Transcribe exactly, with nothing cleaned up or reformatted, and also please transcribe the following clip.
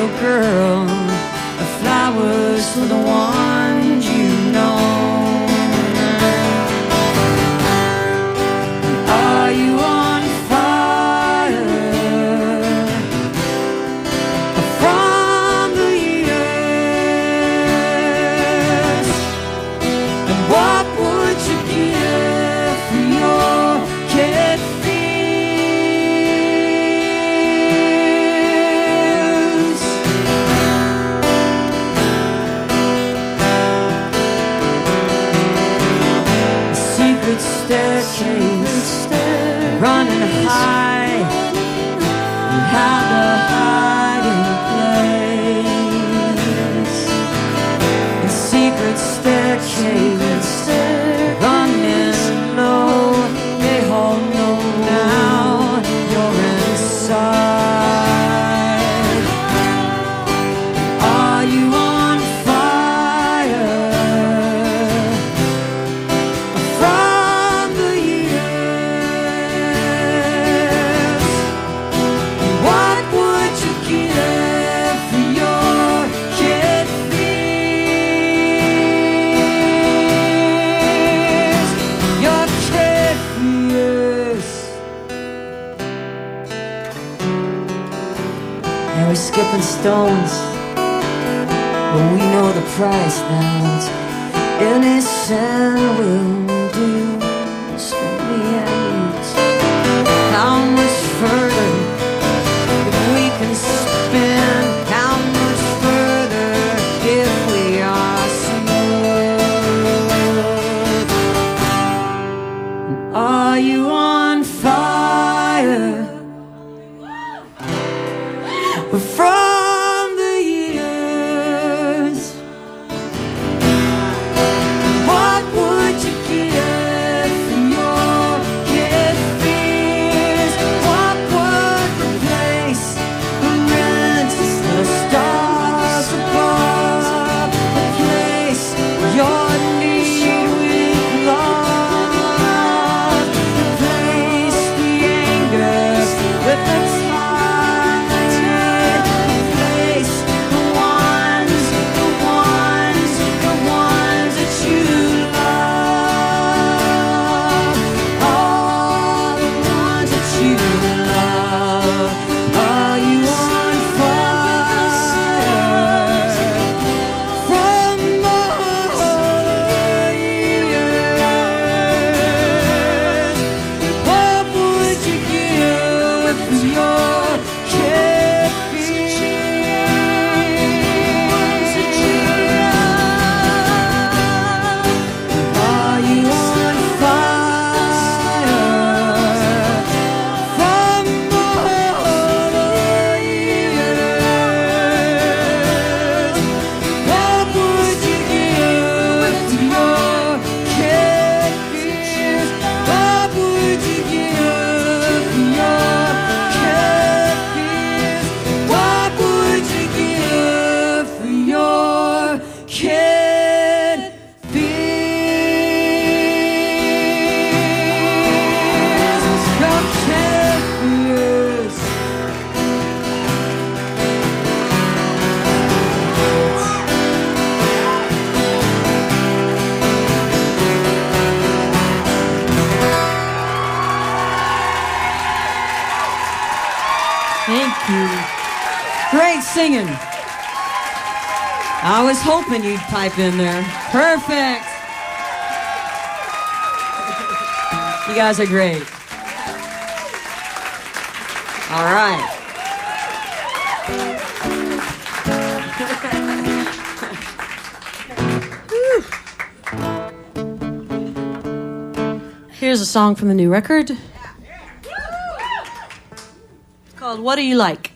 little girl, the flowers for the ones you know. Are you on fire from the years? And what would you give for your kid feels? A secret staircase running high, you have a hiding place. A secret staircase running low, they all know now you're inside. Are you on fire from the years? What would you give for your kid fears? Your kid fears. And we're skipping stones, but we know the price now. It's innocent will do. So me and you. How much further if we can spin? How much further if we are smooth? Are you on fire from the years? What would you give for your kid fears? What would replace the rent, the stars above? Replace your need with love. Replace the anger with the tide. Replace the ones, the ones, the ones that you love. All the ones that you love. Are you on fire from all years? What would you give for your kid fears? Are you on fire from all years? What would you give to your kid fears? What would you give for your kid fears? What would you give for your kid fears? Your kid fears. Thank you. Great singing. I was hoping you'd pipe in there. Perfect. You guys are great. All right. Here's a song from the new record. It's called What Do You Like?